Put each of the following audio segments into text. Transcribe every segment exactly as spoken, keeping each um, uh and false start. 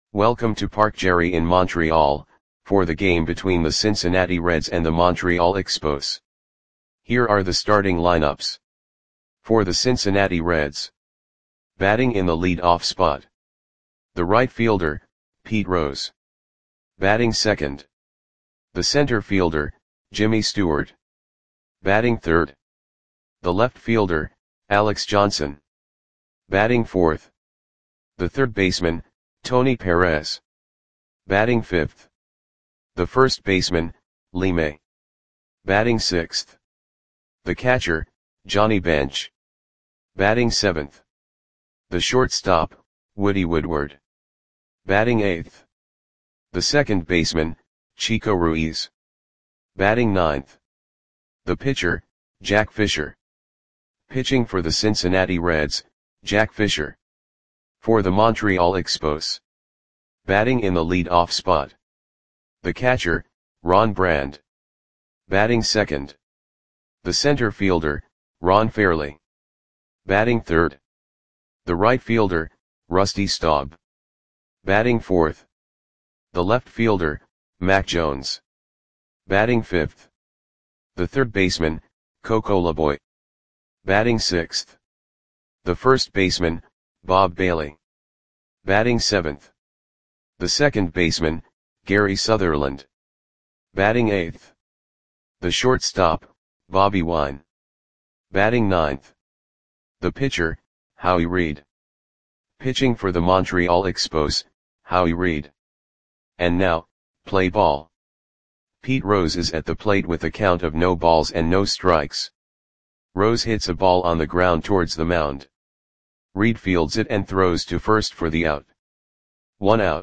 Welcome to Parc Gerry in Montreal, for the game between the Cincinnati Reds and the Montreal Expos. Here are the starting lineups. For the Cincinnati Reds. Batting in the lead-off spot. The right fielder, Pete Rose. Batting second. The center fielder, Jimmy Stewart. Batting third. The left fielder, Alex Johnson. Batting fourth. The third baseman, Tony Perez. Batting fifth. The first baseman, Lee May. Batting sixth. The catcher, Johnny Bench. Batting seventh. The shortstop, Woody Woodward. Batting eighth. The second baseman, Chico Ruiz. Batting ninth. The pitcher, Jack Fisher. Pitching for the Cincinnati Reds, Jack Fisher. For the Montreal Expos. Batting in the lead-off spot. The catcher, Ron Brand. Batting second. The center fielder, Ron Fairly. Batting third. The right fielder, Rusty Staub. Batting fourth. The left fielder, Mac Jones. Batting fifth. The third baseman, Coco LeBoy. Batting sixth. The first baseman, Bob Bailey. Batting seventh. The second baseman, Gary Sutherland. Batting eighth. The shortstop, Bobby Wine. Batting ninth. The pitcher, Howie Reed. Pitching for the Montreal Expos, Howie Reed. And now, play ball. Pete Rose is at the plate with a count of no balls and no strikes. Rose hits a ball on the ground towards the mound. Reed fields it and throws to first for the out. One out.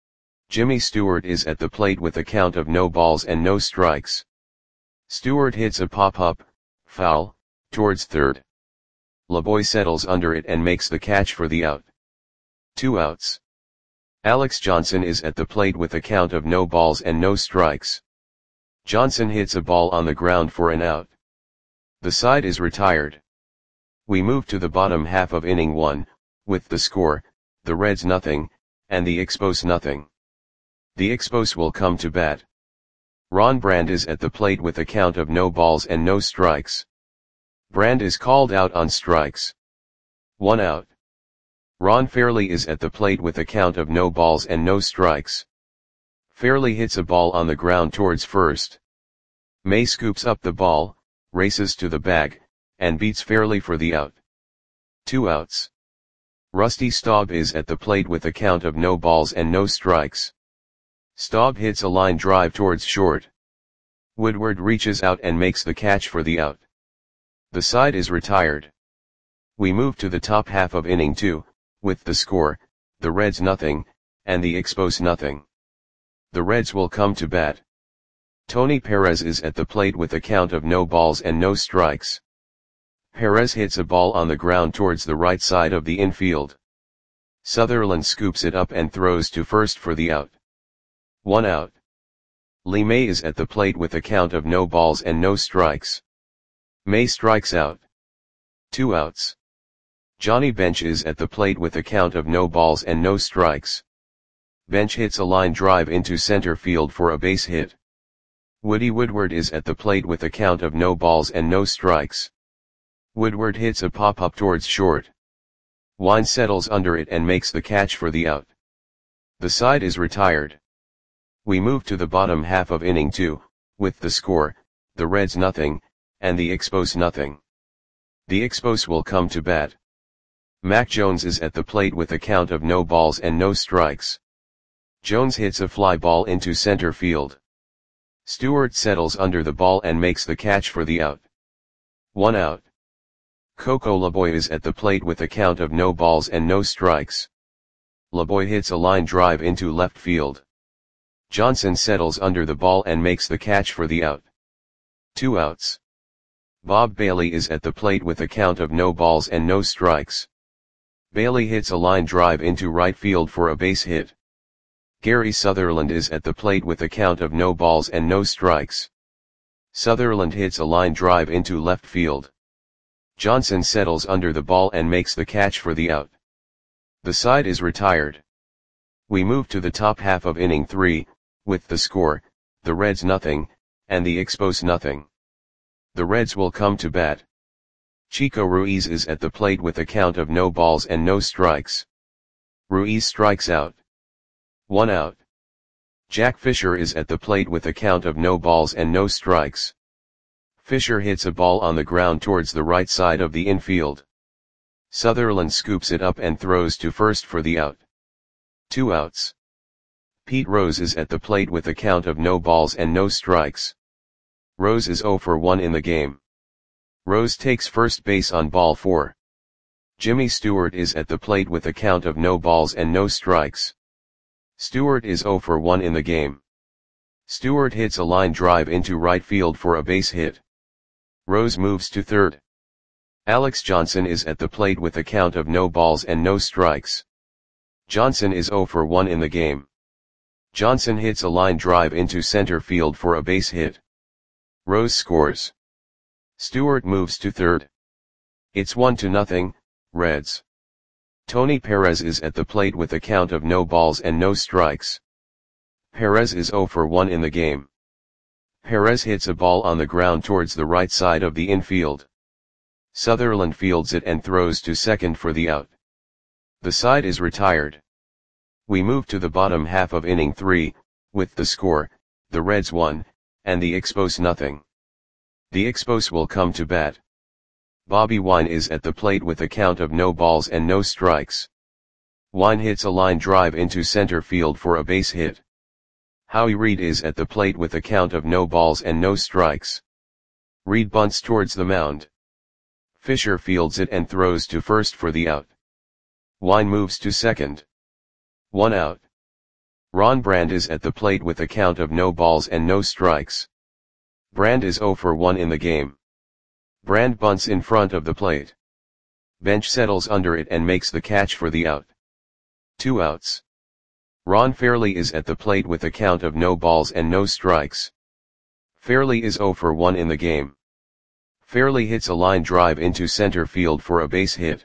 Jimmy Stewart is at the plate with a count of no balls and no strikes. Stewart hits a pop-up, foul, towards third. LeBoy settles under it and makes the catch for the out. Two outs. Alex Johnson is at the plate with a count of no balls and no strikes. Johnson hits a ball on the ground for an out. The side is retired. We move to the bottom half of inning one, with the score, the Reds nothing, and the Expos nothing. The Expos will come to bat. Ron Brand is at the plate with a count of no balls and no strikes. Brand is called out on strikes. One out. Ron Fairly is at the plate with a count of no balls and no strikes. Fairly hits a ball on the ground towards first. May scoops up the ball, races to the bag, and beats Fairly for the out. Two outs. Rusty Staub is at the plate with a count of no balls and no strikes. Staub hits a line drive towards short. Woodward reaches out and makes the catch for the out. The side is retired. We move to the top half of inning two, with the score, the Reds nothing, and the Expos nothing. The Reds will come to bat. Tony Perez is at the plate with a count of no balls and no strikes. Perez hits a ball on the ground towards the right side of the infield. Sutherland scoops it up and throws to first for the out. One out. Lee May is at the plate with a count of no balls and no strikes. May strikes out. Two outs. Johnny Bench is at the plate with a count of no balls and no strikes. Bench hits a line drive into center field for a base hit. Woody Woodward is at the plate with a count of no balls and no strikes. Woodward hits a pop-up towards short. Wine settles under it and makes the catch for the out. The side is retired. We move to the bottom half of inning two, with the score, the Reds nothing, and the Expos nothing. The Expos will come to bat. Mac Jones is at the plate with a count of no balls and no strikes. Jones hits a fly ball into center field. Stewart settles under the ball and makes the catch for the out. One out. Coco LeBoy is at the plate with a count of no balls and no strikes. LeBoy hits a line drive into left field. Johnson settles under the ball and makes the catch for the out. Two outs. Bob Bailey is at the plate with a count of no balls and no strikes. Bailey hits a line drive into right field for a base hit. Gary Sutherland is at the plate with a count of no balls and no strikes. Sutherland hits a line drive into left field. Johnson settles under the ball and makes the catch for the out. The side is retired. We move to the top half of inning three, with the score, the Reds nothing, and the Expos nothing. The Reds will come to bat. Chico Ruiz is at the plate with a count of no balls and no strikes. Ruiz strikes out. One out. Jack Fisher is at the plate with a count of no balls and no strikes. Fisher hits a ball on the ground towards the right side of the infield. Sutherland scoops it up and throws to first for the out. Two outs. Pete Rose is at the plate with a count of no balls and no strikes. Rose is oh for one in the game. Rose takes first base on ball four. Jimmy Stewart is at the plate with a count of no balls and no strikes. Stewart is oh for one in the game. Stewart hits a line drive into right field for a base hit. Rose moves to third. Alex Johnson is at the plate with a count of no balls and no strikes. Johnson is oh for one in the game. Johnson hits a line drive into center field for a base hit. Rose scores. Stewart moves to third. It's one to nothing, Reds. Tony Perez is at the plate with a count of no balls and no strikes. Perez is oh for one in the game. Perez hits a ball on the ground towards the right side of the infield. Sutherland fields it and throws to second for the out. The side is retired. We move to the bottom half of inning three, with the score, the Reds one, and the Expos nothing. The Expos will come to bat. Bobby Wine is at the plate with a count of no balls and no strikes. Wine hits a line drive into center field for a base hit. Howie Reed is at the plate with a count of no balls and no strikes. Reed bunts towards the mound. Fisher fields it and throws to first for the out. Wine moves to second. One out. Ron Brand is at the plate with a count of no balls and no strikes. Brand is oh for one in the game. Brand bunts in front of the plate. Bench settles under it and makes the catch for the out. Two outs. Ron Fairley is at the plate with a count of no balls and no strikes. Fairley is oh for one in the game. Fairley hits a line drive into center field for a base hit.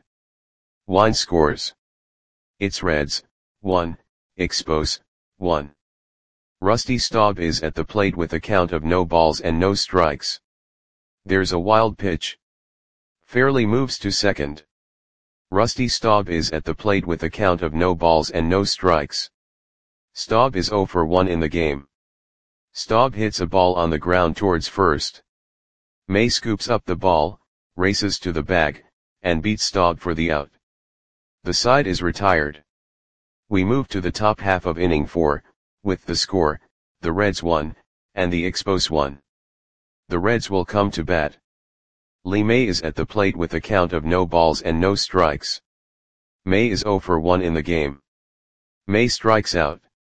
Wine scores. It's Reds, one, Expos, one. Rusty Staub is at the plate with a count of no balls and no strikes. There's a wild pitch. Fairley moves to second. Rusty Staub is at the plate with a count of no balls and no strikes. Staub is oh for one in the game. Staub hits a ball on the ground towards first. May scoops up the ball, races to the bag, and beats Staub for the out. The side is retired. We move to the top half of inning four, with the score, the Reds one, and the Expos one. The Reds will come to bat. Lee May is at the plate with a count of no balls and no strikes. May is oh for one in the game. May strikes out.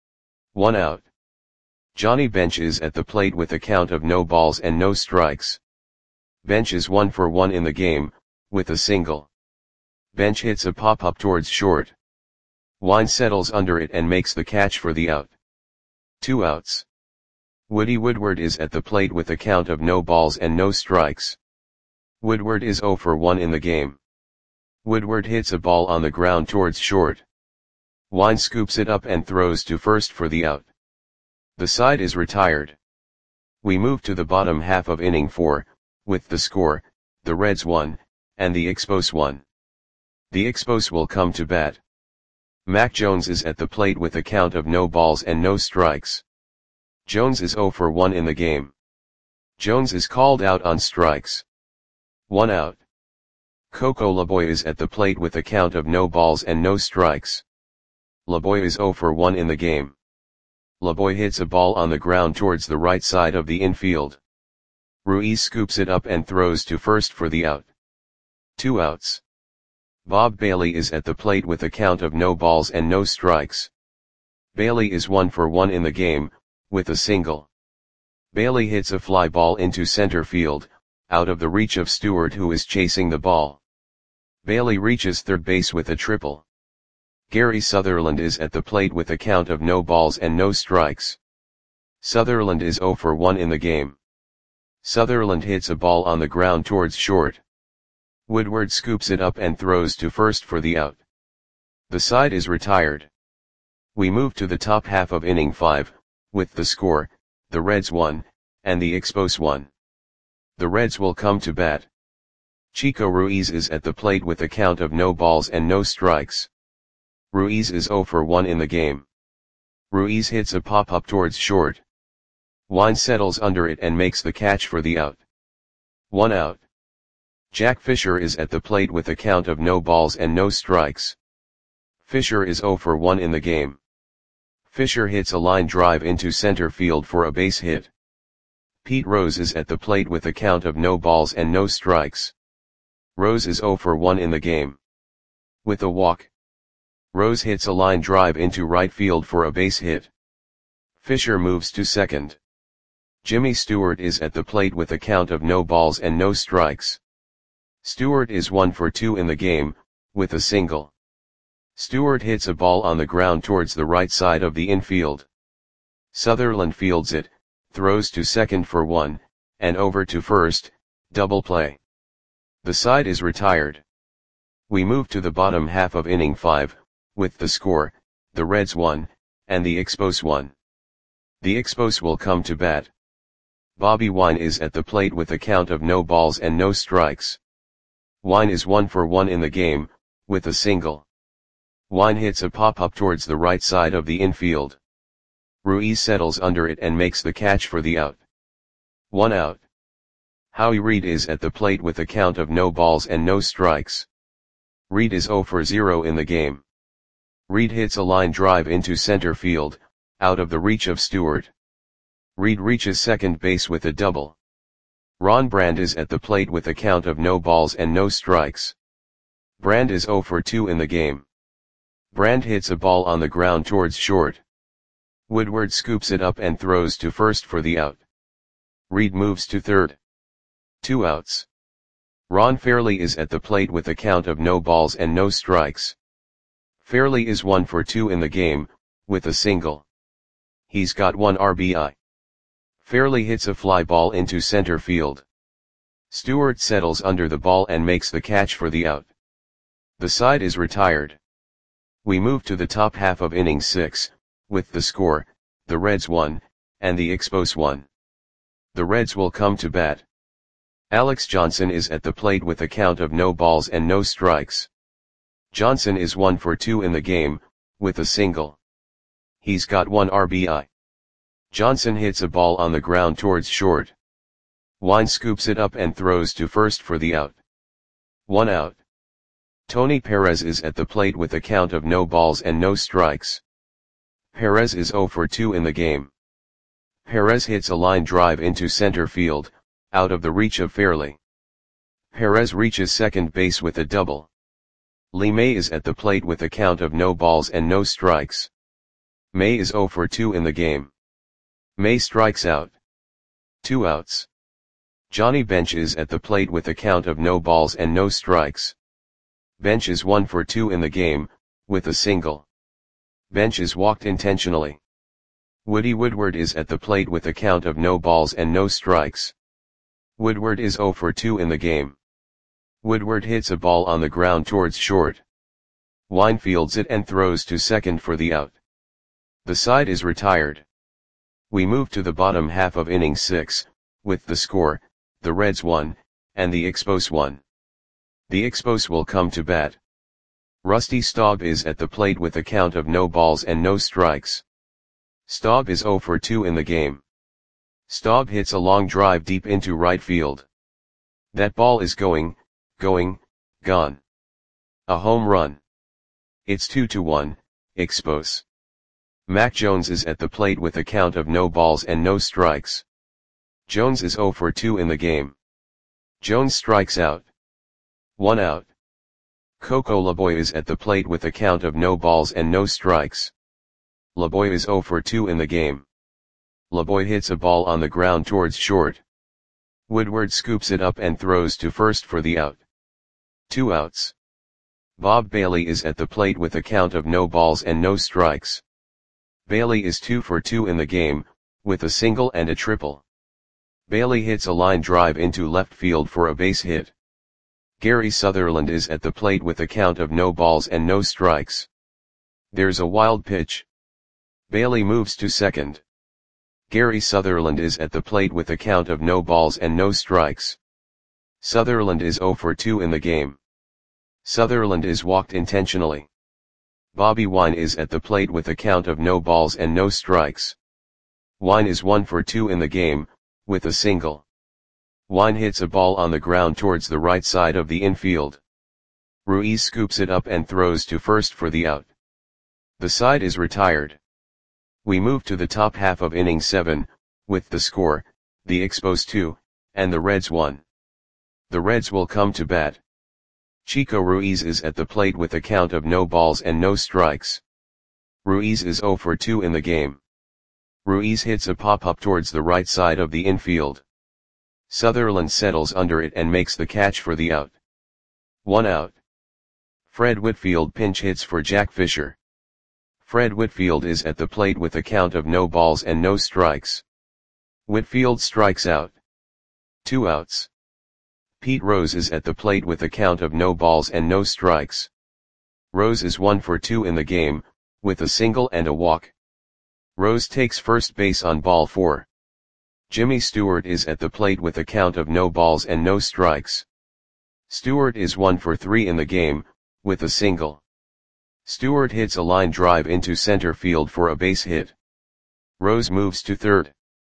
One out. Johnny Bench is at the plate with a count of no balls and no strikes. Bench is one for one in the game, with a single. Bench hits a pop-up towards short. Wine settles under it and makes the catch for the out. Two outs. Woody Woodward is at the plate with a count of no balls and no strikes. Woodward is oh for one in the game. Woodward hits a ball on the ground towards short. Wine scoops it up and throws to first for the out. The side is retired. We move to the bottom half of inning four, with the score, the Reds one, and the Expos one. The Expos will come to bat. Mac Jones is at the plate with a count of no balls and no strikes. Jones is oh for one in the game. Jones is called out on strikes. One out. Coco LeBoy is at the plate with a count of no balls and no strikes. LeBoy is oh for one in the game. LeBoy hits a ball on the ground towards the right side of the infield. Ruiz scoops it up and throws to first for the out. Two outs. Bob Bailey is at the plate with a count of no balls and no strikes. Bailey is one for one in the game, with a single. Bailey hits a fly ball into center field, out of the reach of Stewart, who is chasing the ball. Bailey reaches third base with a triple. Gary Sutherland is at the plate with a count of no balls and no strikes. Sutherland is oh for one in the game. Sutherland hits a ball on the ground towards short. Woodward scoops it up and throws to first for the out. The side is retired. We move to the top half of inning five, with the score, the Reds one, and the Expos one. The Reds will come to bat. Chico Ruiz is at the plate with a count of no balls and no strikes. Ruiz is zero for one in the game. Ruiz hits a pop-up towards short. Wine settles under it and makes the catch for the out. One out. Jack Fisher is at the plate with a count of no balls and no strikes. Fisher is zero for one in the game. Fisher hits a line drive into center field for a base hit. Pete Rose is at the plate with a count of no balls and no strikes. Rose is zero for one in the game. With a walk, Rose hits a line drive into right field for a base hit. Fisher moves to second. Jimmy Stewart is at the plate with a count of no balls and no strikes. Stewart is one for two in the game, with a single. Stewart hits a ball on the ground towards the right side of the infield. Sutherland fields it, throws to second for one, and over to first, double play. The side is retired. We move to the bottom half of inning five, with the score, the Reds one, and the Expos one. The Expos will come to bat. Bobby Wine is at the plate with a count of no balls and no strikes. Wine is one for one in the game, with a single. Wine hits a pop-up towards the right side of the infield. Ruiz settles under it and makes the catch for the out. One out. Howie Reed is at the plate with a count of no balls and no strikes. Reed is zero for zero in the game. Reed hits a line drive into center field, out of the reach of Stewart. Reed reaches second base with a double. Ron Brand is at the plate with a count of no balls and no strikes. Brand is zero for two in the game. Brand hits a ball on the ground towards short. Woodward scoops it up and throws to first for the out. Reed moves to third. Two outs. Ron Fairley is at the plate with a count of no balls and no strikes. Fairley is one for two in the game, with a single. He's got one R B I. Fairley hits a fly ball into center field. Stewart settles under the ball and makes the catch for the out. The side is retired. We move to the top half of inning six, with the score, the Reds one, and the Expos one. The Reds will come to bat. Alex Johnson is at the plate with a count of no balls and no strikes. Johnson is one for two in the game, with a single. He's got one R B I. Johnson hits a ball on the ground towards short. Wine scoops it up and throws to first for the out. One out. Tony Perez is at the plate with a count of no balls and no strikes. Perez is zero for two in the game. Perez hits a line drive into center field, out of the reach of Fairley. Perez reaches second base with a double. Lee May is at the plate with a count of no balls and no strikes. May is zero for two in the game. May strikes out. Two outs. Johnny Bench is at the plate with a count of no balls and no strikes. Bench is one for two in the game, with a single. Bench is walked intentionally. Woody Woodward is at the plate with a count of no balls and no strikes. Woodward is zero for two in the game. Woodward hits a ball on the ground towards short. Wine fields it and throws to second for the out. The side is retired. We move to the bottom half of inning six, with the score, the Reds one, and the Expos one. The Expos will come to bat. Rusty Staub is at the plate with a count of no balls and no strikes. Staub is zero for two in the game. Staub hits a long drive deep into right field. That ball is going, going, gone. A home run. It's two to one, Expos. Mac Jones is at the plate with a count of no balls and no strikes. Jones is zero for two in the game. Jones strikes out. One out. Coco Laboy is at the plate with a count of no balls and no strikes. Laboy is zero for two in the game. Laboy hits a ball on the ground towards short. Woodward scoops it up and throws to first for the out. Two outs. Bob Bailey is at the plate with a count of no balls and no strikes. Bailey is two for two in the game, with a single and a triple. Bailey hits a line drive into left field for a base hit. Gary Sutherland is at the plate with a count of no balls and no strikes. There's a wild pitch. Bailey moves to second. Gary Sutherland is at the plate with a count of no balls and no strikes. Sutherland is zero for two in the game. Sutherland is walked intentionally. Bobby Wine is at the plate with a count of no balls and no strikes. Wine is one for two in the game, with a single. Wine hits a ball on the ground towards the right side of the infield. Ruiz scoops it up and throws to first for the out. The side is retired. We move to the top half of inning seven, with the score, the Expos two, and the Reds one. The Reds will come to bat. Chico Ruiz is at the plate with a count of no balls and no strikes. Ruiz is zero for two in the game. Ruiz hits a pop-up towards the right side of the infield. Sutherland settles under it and makes the catch for the out. One out. Fred Whitfield pinch hits for Jack Fisher. Fred Whitfield is at the plate with a count of no balls and no strikes. Whitfield strikes out. Two outs. Pete Rose is at the plate with a count of no balls and no strikes. Rose is one for two in the game, with a single and a walk. Rose takes first base on ball four. Jimmy Stewart is at the plate with a count of no balls and no strikes. Stewart is one for three in the game, with a single. Stewart hits a line drive into center field for a base hit. Rose moves to third.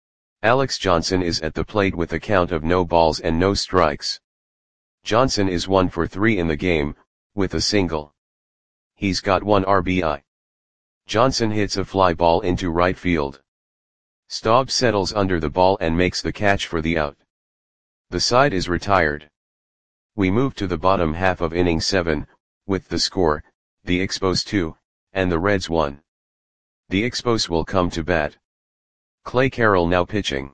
Alex Johnson is at the plate with a count of no balls and no strikes. Johnson is one for three in the game, with a single. He's got one R B I. Johnson hits a fly ball into right field. Staub settles under the ball and makes the catch for the out. The side is retired. We move to the bottom half of inning seven, with the score, the Expos two, and the Reds one. The Expos will come to bat. Clay Carroll now pitching.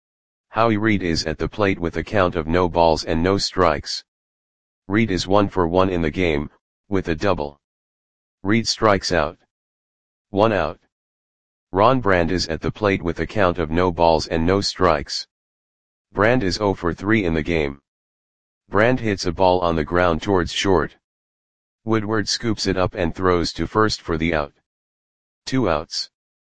Howie Reed is at the plate with a count of no balls and no strikes. Reed is one for one in the game, with a double. Reed strikes out. One out. Ron Brand is at the plate with a count of no balls and no strikes. Brand is zero for three in the game. Brand hits a ball on the ground towards short. Woodward scoops it up and throws to first for the out. Two outs.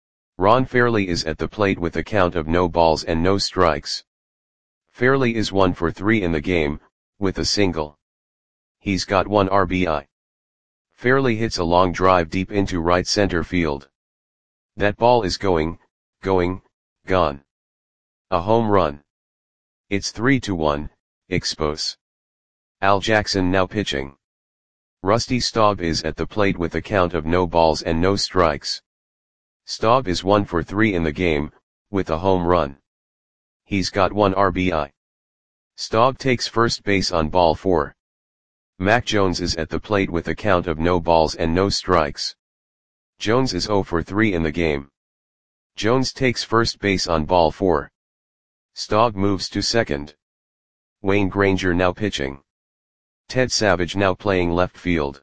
Ron Fairley is at the plate with a count of no balls and no strikes. Fairley is one for three in the game, with a single. He's got one R B I. Fairley hits a long drive deep into right center field. That ball is going, going, gone. A home run. It's three to one, Expos. Al Jackson now pitching. Rusty Staub is at the plate with a count of no balls and no strikes. Staub is one for three in the game, with a home run. He's got one R B I. Staub takes first base on ball four. Mac Jones is at the plate with a count of no balls and no strikes. Jones is zero for three in the game. Jones takes first base on ball four. Staub moves to second. Wayne Granger now pitching. Ted Savage now playing left field.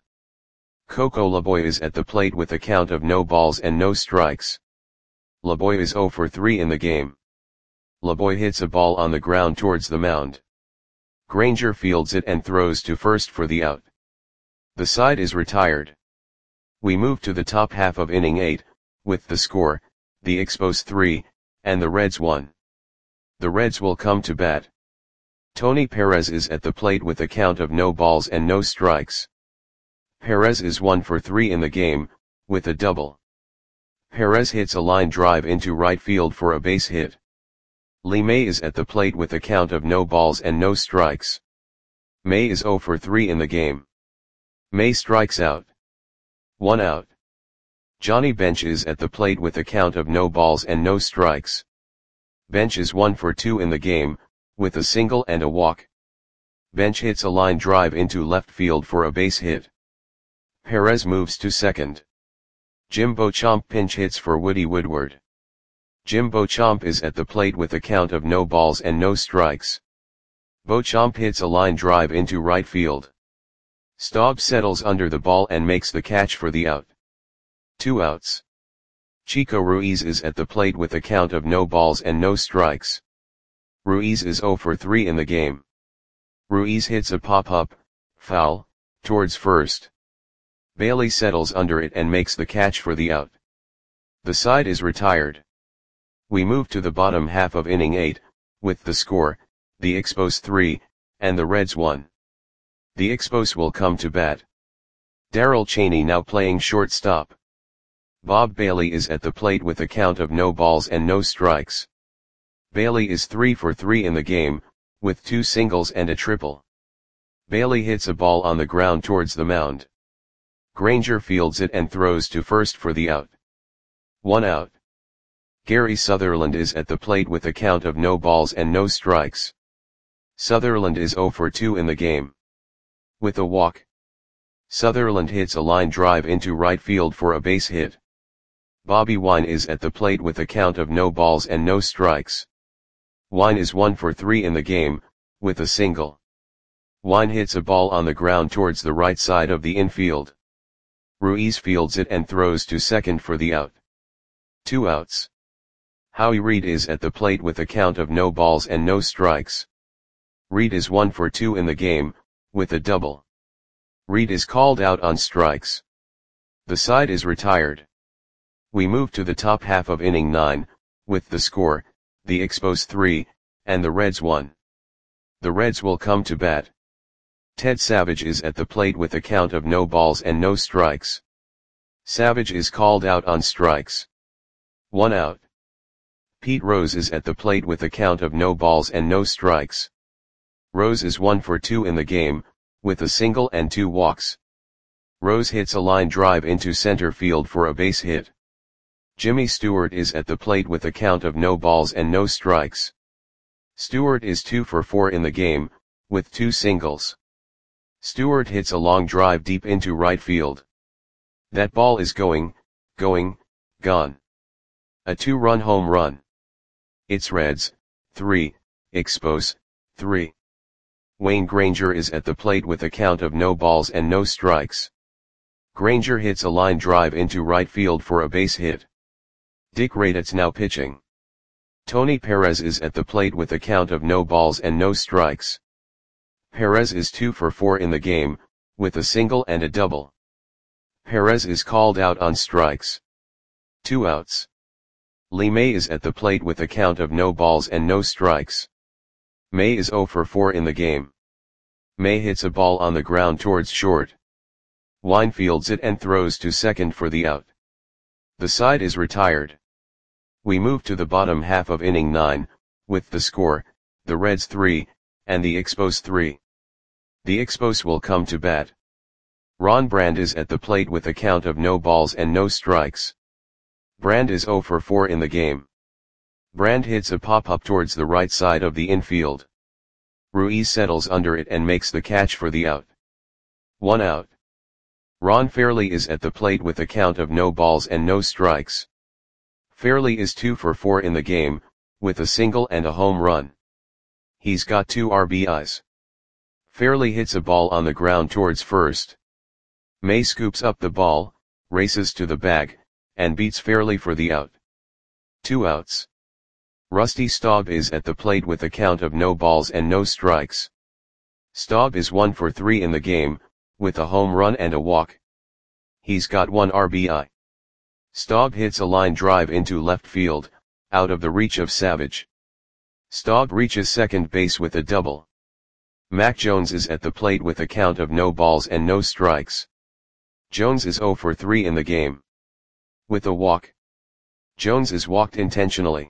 Coco LeBoy is at the plate with a count of no balls and no strikes. LeBoy is zero for three in the game. LeBoy hits a ball on the ground towards the mound. Granger fields it and throws to first for the out. The side is retired. We move to the top half of inning eight, with the score, the Expos three, and the Reds one. The Reds will come to bat. Tony Perez is at the plate with a count of no balls and no strikes. Perez is one for three in the game, with a double. Perez hits a line drive into right field for a base hit. Lee May is at the plate with a count of no balls and no strikes. May is zero for three in the game. May strikes out. One out. Johnny Bench is at the plate with a count of no balls and no strikes. Bench is one for two in the game, with a single and a walk. Bench hits a line drive into left field for a base hit. Perez moves to second. Jim Beauchamp pinch hits for Woody Woodward. Jim Beauchamp is at the plate with a count of no balls and no strikes. Beauchamp hits a line drive into right field. Staub settles under the ball and makes the catch for the out. Two outs. Chico Ruiz is at the plate with a count of no balls and no strikes. Ruiz is zero for three in the game. Ruiz hits a pop-up, foul, towards first. Bailey settles under it and makes the catch for the out. The side is retired. We move to the bottom half of inning eight, with the score, the Expos three, and the Reds one. The Expos will come to bat. Darrell Chaney now playing shortstop. Bob Bailey is at the plate with a count of no balls and no strikes. Bailey is three for three in the game, with two singles and a triple. Bailey hits a ball on the ground towards the mound. Granger fields it and throws to first for the out. One out. Gary Sutherland is at the plate with a count of no balls and no strikes. Sutherland is zero for two in the game. With a walk, Sutherland hits a line drive into right field for a base hit. Bobby Wine is at the plate with a count of no balls and no strikes. Wine is one for three in the game, with a single. Wine hits a ball on the ground towards the right side of the infield. Ruiz fields it and throws to second for the out. Two outs. Howie Reed is at the plate with a count of no balls and no strikes. Reed is one for two in the game, with a double. Reed is called out on strikes. The side is retired. We move to the top half of inning nine, with the score, the Expos three, and the Reds one. The Reds will come to bat. Ted Savage is at the plate with a count of no balls and no strikes. Savage is called out on strikes. One out. Pete Rose is at the plate with a count of no balls and no strikes. Rose is one for two in the game, with a single and two walks. Rose hits a line drive into center field for a base hit. Jimmy Stewart is at the plate with a count of no balls and no strikes. Stewart is two for four in the game, with two singles. Stewart hits a long drive deep into right field. That ball is going, going, gone. A two-run home run. It's Reds, three, Expos, three. Wayne Granger is at the plate with a count of no balls and no strikes. Granger hits a line drive into right field for a base hit. Dick Raditz now pitching. Tony Perez is at the plate with a count of no balls and no strikes. Perez is two for four in the game, with a single and a double. Perez is called out on strikes. Two outs. Lee May is at the plate with a count of no balls and no strikes. May is zero for four in the game. May hits a ball on the ground towards short. Wine fields it and throws to second for the out. The side is retired. We move to the bottom half of inning nine, with the score, the Reds three, and the Expos three. The Expos will come to bat. Ron Brand is at the plate with a count of no balls and no strikes. Brand is zero for four in the game. Brand hits a pop-up towards the right side of the infield. Ruiz settles under it and makes the catch for the out. One out. Ron Fairley is at the plate with a count of no balls and no strikes. Fairley is two for four in the game, with a single and a home run. He's got two R B Is. Fairley hits a ball on the ground towards first. May scoops up the ball, races to the bag, and beats Fairley for the out. Two outs. Rusty Staub is at the plate with a count of no balls and no strikes. Staub is one for three in the game, with a home run and a walk. He's got one R B I. Staub hits a line drive into left field, out of the reach of Savage. Staub reaches second base with a double. Mac Jones is at the plate with a count of no balls and no strikes. Jones is zero for three in the game. With a walk. Jones is walked intentionally.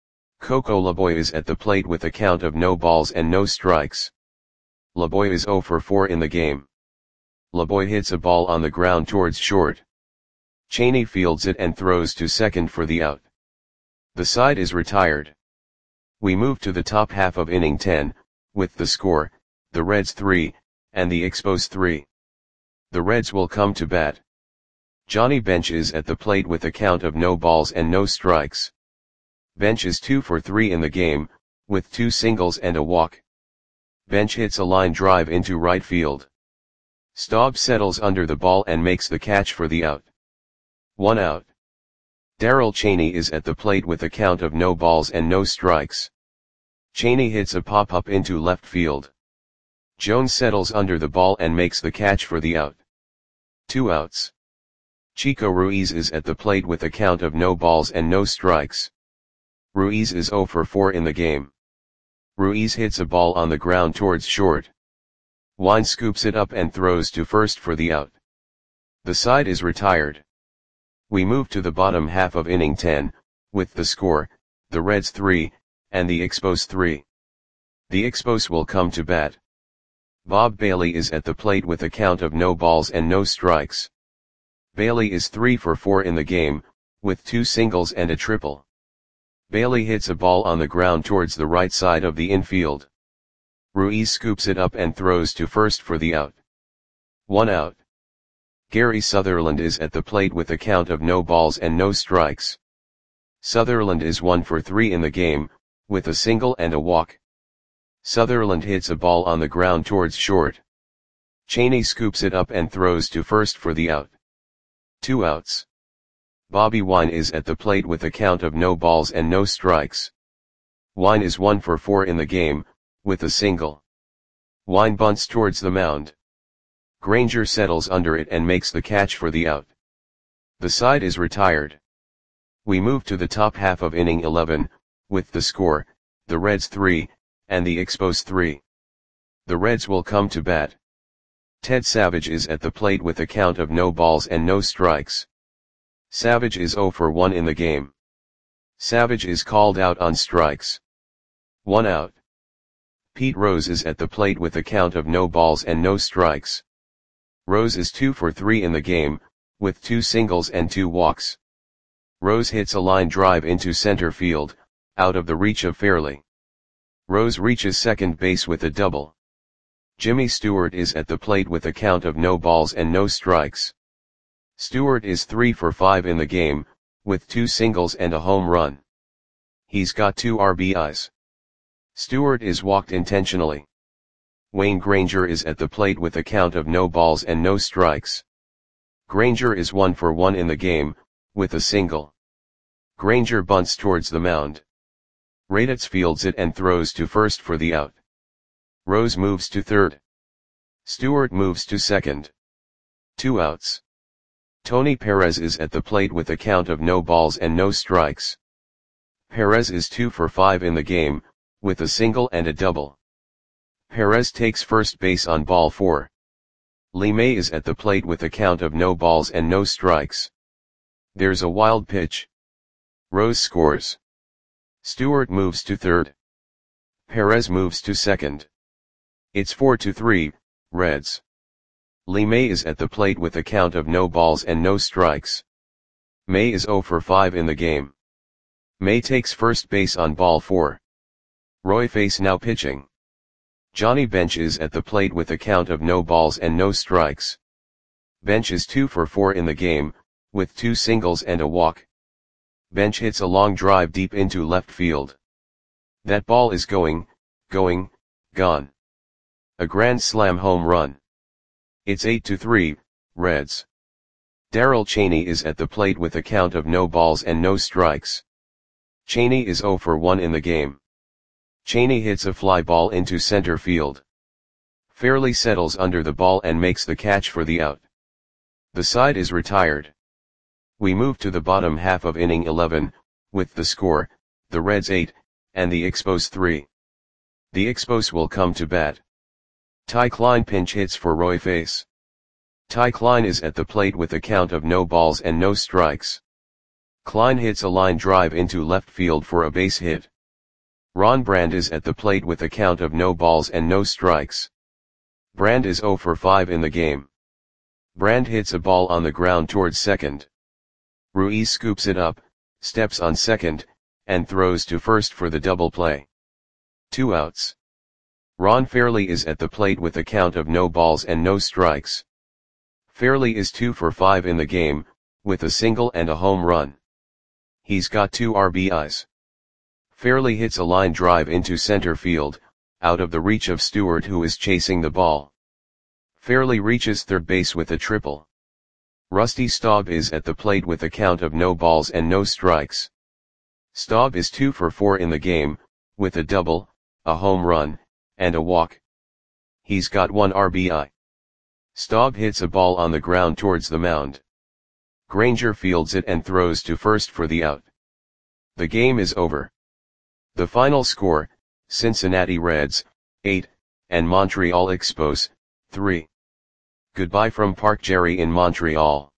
Coco LeBoy is at the plate with a count of no balls and no strikes. LeBoy is zero for four in the game. LeBoy hits a ball on the ground towards short. Chaney fields it and throws to second for the out. The side is retired. We move to the top half of inning ten, with the score, the Reds three, and the Expos three. The Reds will come to bat. Johnny Bench is at the plate with a count of no balls and no strikes. Bench is two for three in the game, with two singles and a walk. Bench hits a line drive into right field. Staub settles under the ball and makes the catch for the out. One out. Darrell Chaney is at the plate with a count of no balls and no strikes. Chaney hits a pop-up into left field. Jones settles under the ball and makes the catch for the out. Two outs. Chico Ruiz is at the plate with a count of no balls and no strikes. Ruiz is zero for four in the game. Ruiz hits a ball on the ground towards short. Wine scoops it up and throws to first for the out. The side is retired. We move to the bottom half of inning ten, with the score, the Reds three, and the Expos three. The Expos will come to bat. Bob Bailey is at the plate with a count of no balls and no strikes. Bailey is three for four in the game, with two singles and a triple. Bailey hits a ball on the ground towards the right side of the infield. Ruiz scoops it up and throws to first for the out. One out. Gary Sutherland is at the plate with a count of no balls and no strikes. Sutherland is one for three in the game, with a single and a walk. Sutherland hits a ball on the ground towards short. Cheney scoops it up and throws to first for the out. Two outs. Bobby Wine is at the plate with a count of no balls and no strikes. Wine is one for four in the game, with a single. Wine bunts towards the mound. Granger settles under it and makes the catch for the out. The side is retired. We move to the top half of inning eleven, with the score, the Reds three, and the Expos three. The Reds will come to bat. Ted Savage is at the plate with a count of no balls and no strikes. Savage is zero for one in the game. Savage is called out on strikes. One out. Pete Rose is at the plate with a count of no balls and no strikes. Rose is two for three in the game, with two singles and two walks. Rose hits a line drive into center field, out of the reach of Fairley. Rose reaches second base with a double. Jimmy Stewart is at the plate with a count of no balls and no strikes. Stewart is three for five in the game, with two singles and a home run. He's got two R B Is. Stewart is walked intentionally. Wayne Granger is at the plate with a count of no balls and no strikes. Granger is one for one in the game, with a single. Granger bunts towards the mound. Raditz fields it and throws to first for the out. Rose moves to third. Stewart moves to second. Two outs. Tony Perez is at the plate with a count of no balls and no strikes. Perez is two for five in the game, with a single and a double. Perez takes first base on ball four. Lee May is at the plate with a count of no balls and no strikes. There's a wild pitch. Rose scores. Stewart moves to third. Perez moves to second. It's four to three, Reds. Lee May is at the plate with a count of no balls and no strikes. May is zero for five in the game. May takes first base on ball four. Roy Face now pitching. Johnny Bench is at the plate with a count of no balls and no strikes. Bench is two for four in the game, with two singles and a walk. Bench hits a long drive deep into left field. That ball is going, going, gone. A grand slam home run. It's eight to three, Reds. Darrell Cheney is at the plate with a count of no balls and no strikes. Cheney is zero for one in the game. Cheney hits a fly ball into center field. Fairley settles under the ball and makes the catch for the out. The side is retired. We move to the bottom half of inning eleven, with the score, the Reds eight, and the Expos three. The Expos will come to bat. Ty Klein pinch hits for Roy Face. Ty Klein is at the plate with a count of no balls and no strikes. Klein hits a line drive into left field for a base hit. Ron Brand is at the plate with a count of no balls and no strikes. Brand is zero for five in the game. Brand hits a ball on the ground towards second. Ruiz scoops it up, steps on second, and throws to first for the double play. Two outs. Ron Fairley is at the plate with a count of no balls and no strikes. Fairley is two for five in the game, with a single and a home run. He's got two R B Is. Fairley hits a line drive into center field, out of the reach of Stewart who is chasing the ball. Fairley reaches third base with a triple. Rusty Staub is at the plate with a count of no balls and no strikes. Staub is two for four in the game, with a double, a home run, and a walk. He's got one R B I. Staub hits a ball on the ground towards the mound. Granger fields it and throws to first for the out. The game is over. The final score, Cincinnati Reds, eight, and Montreal Expos, three. Goodbye from Parc Jerry in Montreal.